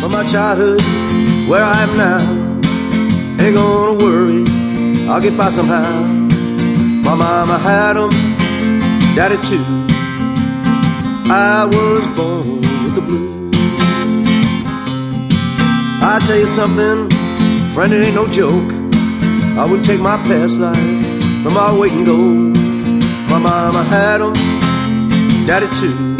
from my childhood, where I am now. Ain't gonna worry, I'll get by somehow. My mama had 'em, daddy too. I was born with the blues. I tell you something, friend, it ain't no joke. I wouldn't take my past life from my waiting goal. My mama had 'em, daddy too.